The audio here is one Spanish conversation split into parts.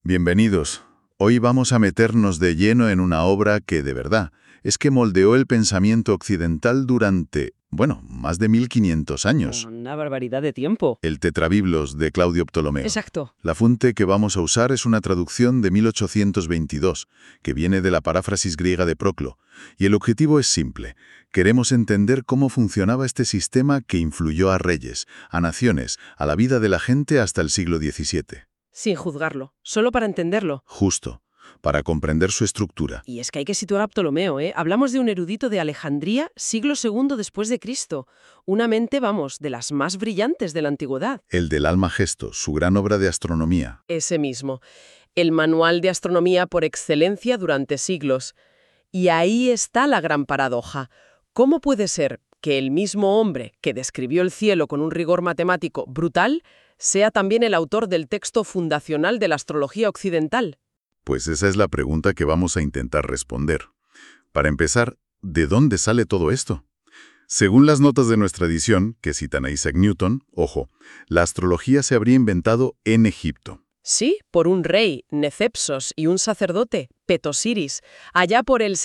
Bienvenidos. Hoy vamos a meternos de lleno en una obra que, de verdad, es que moldeó el pensamiento occidental durante, más de 1500 años. Una barbaridad de tiempo. El Tetrabiblos de Claudio Ptolomeo. Exacto. La fuente que vamos a usar es una traducción de 1822, que viene de la paráfrasis griega de Proclo, y el objetivo es simple. Queremos entender cómo funcionaba este sistema que influyó a reyes, a naciones, a la vida de la gente hasta el siglo XVII. Sin juzgarlo, solo para entenderlo. Justo, para comprender su estructura. Y es que hay que situar a Ptolomeo, ¿eh? Hablamos de un erudito de Alejandría, siglo II después de Cristo. Una mente, de las más brillantes de la antigüedad. El del Almagesto, su gran obra de astronomía. Ese mismo. El manual de astronomía por excelencia durante siglos. Y ahí está la gran paradoja. ¿Cómo puede ser que el mismo hombre que describió el cielo con un rigor matemático brutal sea también el autor del texto fundacional de la astrología occidental? Pues esa es la pregunta que vamos a intentar responder. Para empezar, ¿de dónde sale todo esto? Según las notas de nuestra edición, que citan a Isaac Newton, ojo, la astrología se habría inventado en Egipto. Sí, por un rey, Necepsos, y un sacerdote, Petosiris, allá por el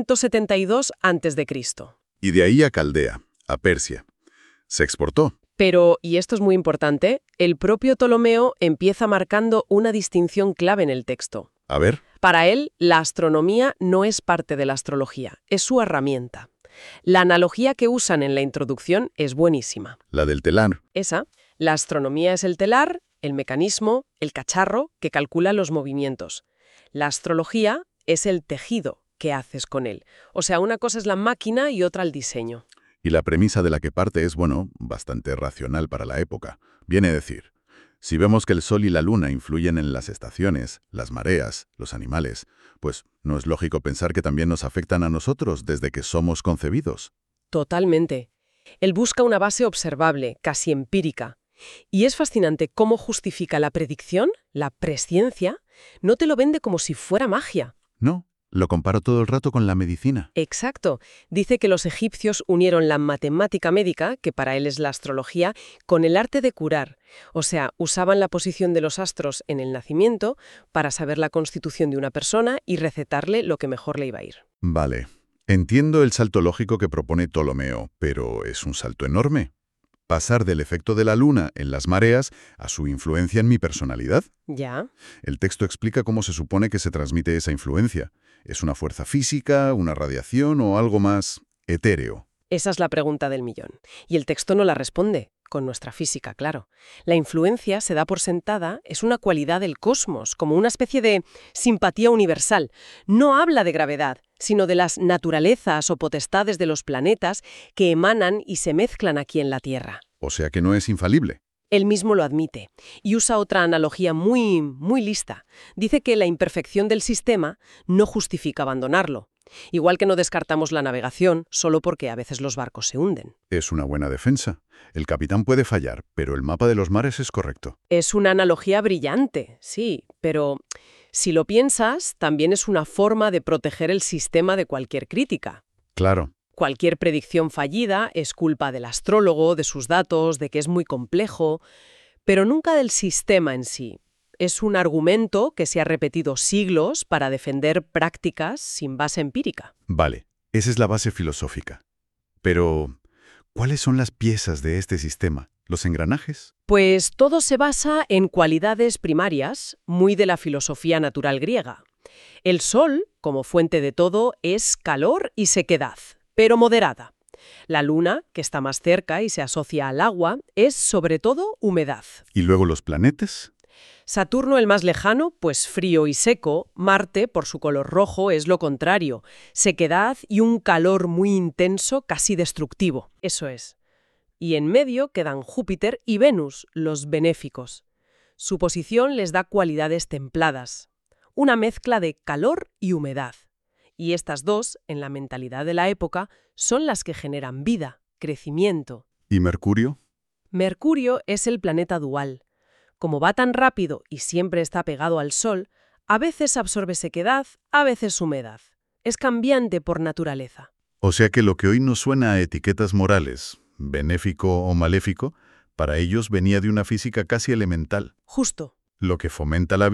772 a.C. Y de ahí a Caldea, a Persia. Se exportó. Pero, y esto es muy importante, el propio Ptolomeo empieza marcando una distinción clave en el texto. A ver. Para él, la astronomía no es parte de la astrología, es su herramienta. La analogía que usan en la introducción es buenísima. La del telar. Esa, la astronomía es el telar, el mecanismo, el cacharro que calcula los movimientos. La astrología es el tejido que haces con él. O sea, una cosa es la máquina y otra el diseño. Y la premisa de la que parte es, bastante racional para la época. Viene a decir, si vemos que el Sol y la Luna influyen en las estaciones, las mareas, los animales, pues no es lógico pensar que también nos afectan a nosotros desde que somos concebidos. Totalmente. Él busca una base observable, casi empírica. Y es fascinante cómo justifica la predicción, la presciencia, no te lo vende como si fuera magia. No, lo comparo todo el rato con la medicina. Exacto. Dice que los egipcios unieron la matemática médica, que para él es la astrología, con el arte de curar. O sea, usaban la posición de los astros en el nacimiento para saber la constitución de una persona y recetarle lo que mejor le iba a ir. Vale. Entiendo el salto lógico que propone Ptolomeo, pero es un salto enorme. Pasar del efecto de la luna en las mareas a su influencia en mi personalidad. Ya. El texto explica cómo se supone que se transmite esa influencia. ¿Es una fuerza física, una radiación o algo más etéreo? Esa es la pregunta del millón. Y el texto no la responde, con nuestra física, claro. La influencia, se da por sentada, es una cualidad del cosmos, como una especie de simpatía universal. No habla de gravedad, sino de las naturalezas o potestades de los planetas que emanan y se mezclan aquí en la Tierra. O sea que no es infalible. Él mismo lo admite y usa otra analogía muy lista. Dice que la imperfección del sistema no justifica abandonarlo. Igual que no descartamos la navegación solo porque a veces los barcos se hunden. Es una buena defensa. El capitán puede fallar, pero el mapa de los mares es correcto. Es una analogía brillante, sí, pero si lo piensas, también es una forma de proteger el sistema de cualquier crítica. Claro. Cualquier predicción fallida es culpa del astrólogo, de sus datos, de que es muy complejo, pero nunca del sistema en sí. Es un argumento que se ha repetido siglos para defender prácticas sin base empírica. Vale, esa es la base filosófica. Pero, ¿cuáles son las piezas de este sistema? ¿Los engranajes? Pues todo se basa en cualidades primarias, muy de la filosofía natural griega. El Sol, como fuente de todo, es calor y sequedad, pero moderada. La Luna, que está más cerca y se asocia al agua, es sobre todo humedad. ¿Y luego los planetas? Saturno, el más lejano, pues frío y seco. Marte, por su color rojo, es lo contrario, sequedad y un calor muy intenso, casi destructivo. Eso es. Y en medio quedan Júpiter y Venus, los benéficos. Su posición les da cualidades templadas, una mezcla de calor y humedad. Y estas dos, en la mentalidad de la época, son las que generan vida, crecimiento. ¿Y Mercurio? Mercurio es el planeta dual. Como va tan rápido y siempre está pegado al Sol, a veces absorbe sequedad, a veces humedad. Es cambiante por naturaleza. O sea que lo que hoy nos suena a etiquetas morales, benéfico o maléfico, para ellos venía de una física casi elemental. Justo. Lo que fomenta la vida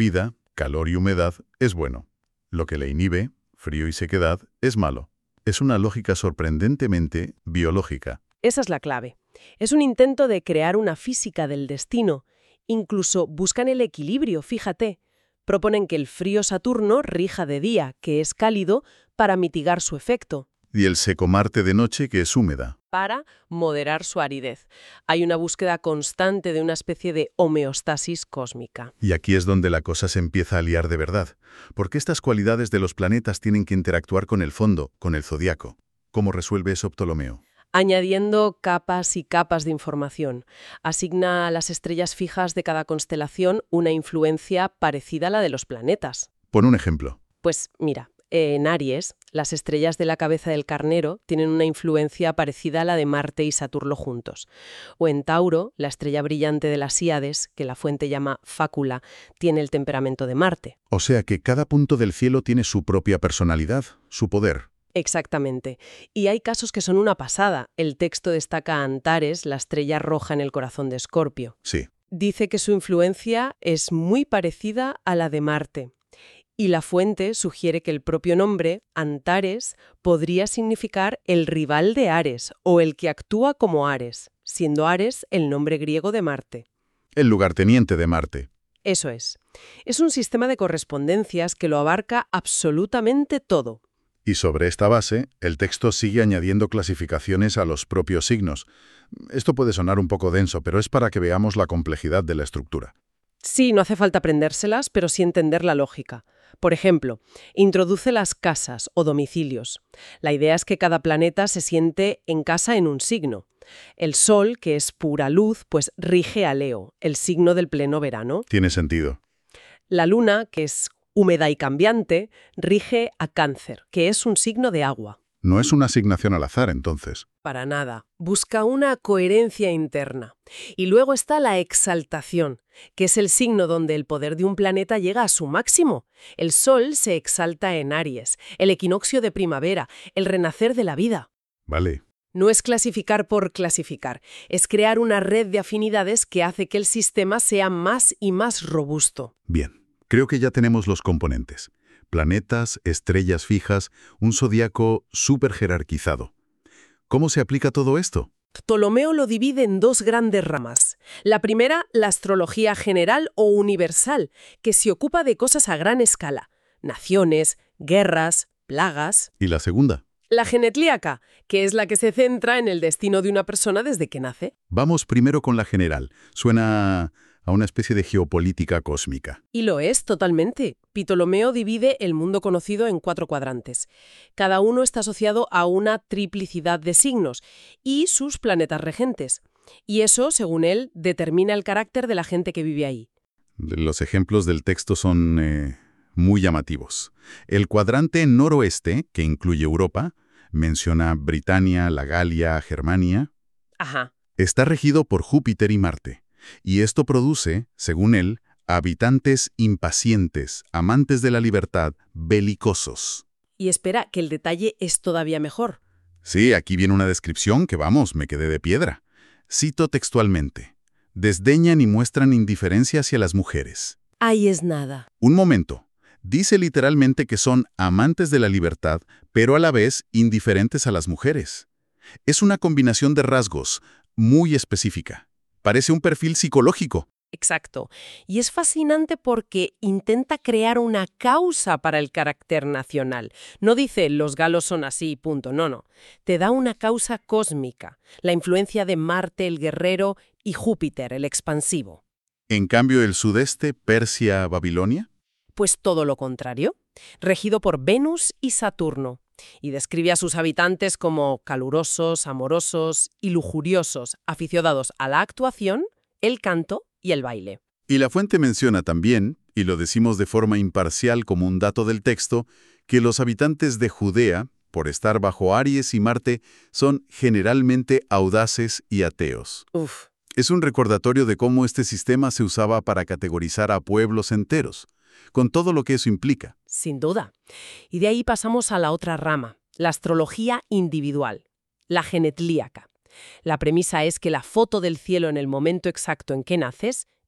calor y humedad, es bueno. Lo que le inhibe, frío y sequedad, es malo. Es una lógica sorprendentemente biológica. Esa es la clave. Es un intento de crear una física del destino. Incluso buscan el equilibrio, fíjate. Proponen que el frío Saturno rija de día, que es cálido, para mitigar su efecto, Y el seco Marte de noche, que es húmeda. para moderar su aridez. Hay una búsqueda constante de una especie de homeostasis cósmica. Y aquí es donde la cosa se empieza a liar de verdad, porque estas cualidades de los planetas tienen que interactuar con el fondo, con el zodiaco. ¿Cómo resuelve eso Ptolomeo? Añadiendo capas y capas de información. Asigna a las estrellas fijas de cada constelación una influencia parecida a la de los planetas. Pon un ejemplo. Pues mira, en Aries, las estrellas de la cabeza del carnero tienen una influencia parecida a la de Marte y Saturno juntos. O en Tauro, la estrella brillante de las Híades, que la fuente llama Fácula, tiene el temperamento de Marte. O sea que cada punto del cielo tiene su propia personalidad, su poder. Exactamente. Y hay casos que son una pasada. El texto destaca a Antares, la estrella roja en el corazón de Escorpio. Sí. Dice que su influencia es muy parecida a la de Marte. Y la fuente sugiere que el propio nombre, Antares, podría significar el rival de Ares o el que actúa como Ares, siendo Ares el nombre griego de Marte. El lugarteniente de Marte. Eso es. Es un sistema de correspondencias que lo abarca absolutamente todo. Y sobre esta base, el texto sigue añadiendo clasificaciones a los propios signos. Esto puede sonar un poco denso, pero es para que veamos la complejidad de la estructura. Sí, no hace falta aprendérselas, pero sí entender la lógica. Por ejemplo, introduce las casas o domicilios. La idea es que cada planeta se siente en casa en un signo. El Sol, que es pura luz, pues rige a Leo, el signo del pleno verano. Tiene sentido. La Luna, que es húmeda y cambiante, rige a Cáncer, que es un signo de agua. No es una asignación al azar, entonces. Para nada. Busca una coherencia interna. Y luego está la exaltación, que es el signo donde el poder de un planeta llega a su máximo. El Sol se exalta en Aries, el equinoccio de primavera, el renacer de la vida. Vale. No es clasificar por clasificar, es crear una red de afinidades que hace que el sistema sea más y más robusto. Bien. Creo que ya tenemos los componentes. Planetas, estrellas fijas, un zodiaco súper jerarquizado. ¿Cómo se aplica todo esto? Ptolomeo lo divide en dos grandes ramas. La primera, la astrología general o universal, que se ocupa de cosas a gran escala, naciones, guerras, plagas. ¿Y la segunda? La genetlíaca, que es la que se centra en el destino de una persona desde que nace. Vamos primero con la general. Suena a una especie de geopolítica cósmica. Y lo es totalmente. Ptolomeo divide el mundo conocido en 4 cuadrantes. Cada uno está asociado a una triplicidad de signos y sus planetas regentes. Y eso, según él, determina el carácter de la gente que vive ahí. Los ejemplos del texto son muy llamativos. El cuadrante noroeste, que incluye Europa, menciona Britania, la Galia, Germania, Ajá. está regido por Júpiter y Marte. Y esto produce, según él, habitantes impacientes, amantes de la libertad, belicosos. Y espera, que el detalle es todavía mejor. Sí, aquí viene una descripción que, vamos, me quedé de piedra. Cito textualmente. Desdeñan y muestran indiferencia hacia las mujeres. Ahí es nada. Un momento. Dice literalmente que son amantes de la libertad, pero a la vez indiferentes a las mujeres. Es una combinación de rasgos muy específica. Parece un perfil psicológico. Exacto. Y es fascinante porque intenta crear una causa para el carácter nacional. No dice los galos son así, punto. No. Te da una causa cósmica, la influencia de Marte, el guerrero, y Júpiter, el expansivo. En cambio, el sudeste, Persia, Babilonia. Pues todo lo contrario, regido por Venus y Saturno. Y describe a sus habitantes como calurosos, amorosos y lujuriosos, aficionados a la actuación, el canto y el baile. Y la fuente menciona también, y lo decimos de forma imparcial como un dato del texto, que los habitantes de Judea, por estar bajo Aries y Marte, son generalmente audaces y ateos. Uf. Es un recordatorio de cómo este sistema se usaba para categorizar a pueblos enteros, con todo lo que eso implica. Sin duda. Y de ahí pasamos a la otra rama, la astrología individual, la genetlíaca. La premisa es que la foto del cielo en el momento exacto en que naces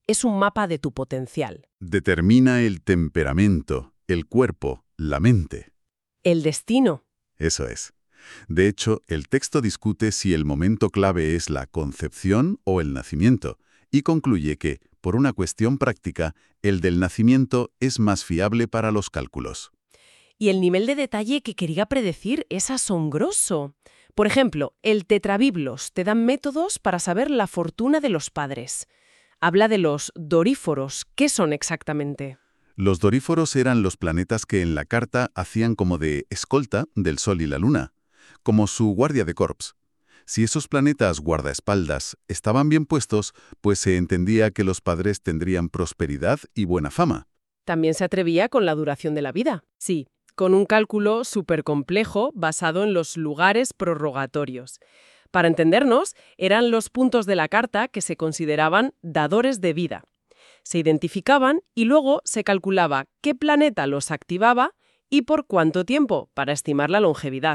es un mapa de tu potencial. Determina el temperamento, el cuerpo, la mente. El destino. Eso es. De hecho, el texto discute si el momento clave es la concepción o el nacimiento, y concluye que, por una cuestión práctica, el del nacimiento es más fiable para los cálculos. Y el nivel de detalle que quería predecir es asombroso. Por ejemplo, el tetrabiblos te dan métodos para saber la fortuna de los padres. Habla de los doríforos. ¿Qué son exactamente? Los doríforos eran los planetas que en la carta hacían como de escolta del Sol y la Luna, como su guardia de corps. Si esos planetas guardaespaldas estaban bien puestos, pues se entendía que los padres tendrían prosperidad y buena fama. También se atrevía con la duración de la vida. Sí, con un cálculo súper complejo basado en los lugares prorrogatorios. Para entendernos, eran los puntos de la carta que se consideraban dadores de vida. Se identificaban y luego se calculaba qué planeta los activaba y por cuánto tiempo para estimar la longevidad.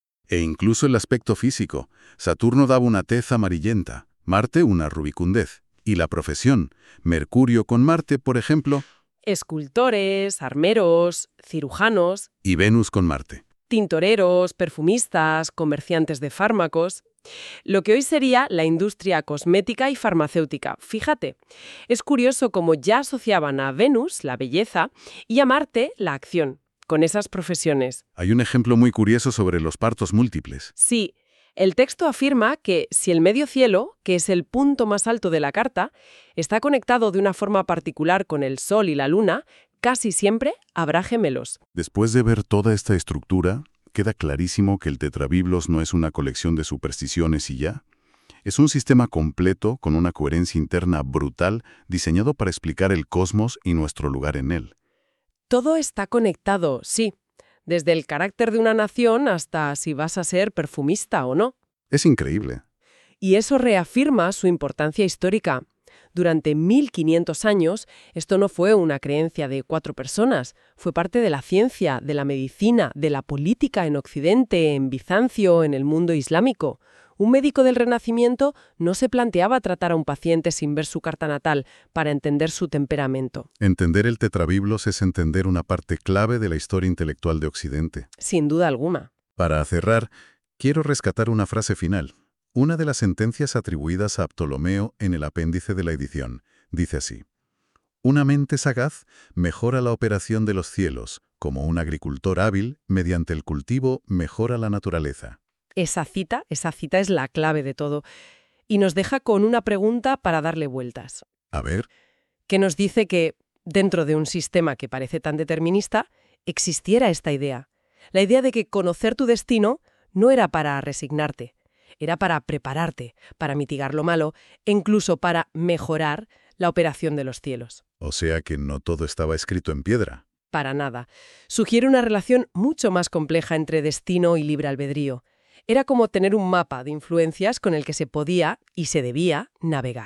E incluso el aspecto físico. Saturno daba una tez amarillenta, Marte una rubicundez. Y la profesión, Mercurio con Marte, por ejemplo, Escultores, armeros, cirujanos, y Venus con Marte. tintoreros, perfumistas, comerciantes de fármacos. Lo que hoy sería la industria cosmética y farmacéutica. Fíjate, es curioso cómo ya asociaban a Venus, la belleza, y a Marte, la acción, con esas profesiones. Hay un ejemplo muy curioso sobre los partos múltiples. Sí, el texto afirma que si el medio cielo, que es el punto más alto de la carta, está conectado de una forma particular con el Sol y la Luna, casi siempre habrá gemelos. Después de ver toda esta estructura, queda clarísimo que el tetrabiblos no es una colección de supersticiones y ya. Es un sistema completo con una coherencia interna brutal diseñado para explicar el cosmos y nuestro lugar en él. Todo está conectado, sí, desde el carácter de una nación hasta si vas a ser perfumista o no. Es increíble. Y eso reafirma su importancia histórica. Durante 1500 años, esto no fue una creencia de 4 personas, fue parte de la ciencia, de la medicina, de la política en Occidente, en Bizancio, en el mundo islámico. Un médico del Renacimiento no se planteaba tratar a un paciente sin ver su carta natal para entender su temperamento. Entender el tetrabiblos es entender una parte clave de la historia intelectual de Occidente. Sin duda alguna. Para cerrar, quiero rescatar una frase final. Una de las sentencias atribuidas a Ptolomeo en el apéndice de la edición dice así: «Una mente sagaz mejora la operación de los cielos, como un agricultor hábil, mediante el cultivo, mejora la naturaleza». Esa cita es la clave de todo. Y nos deja con una pregunta para darle vueltas. A ver, Que nos dice que, dentro de un sistema que parece tan determinista, existiera esta idea. La idea de que conocer tu destino no era para resignarte, era para prepararte, para mitigar lo malo e incluso para mejorar la operación de los cielos. o sea que no todo estaba escrito en piedra. Para nada. Sugiere una relación mucho más compleja entre destino y libre albedrío. Era como tener un mapa de influencias con el que se podía y se debía navegar.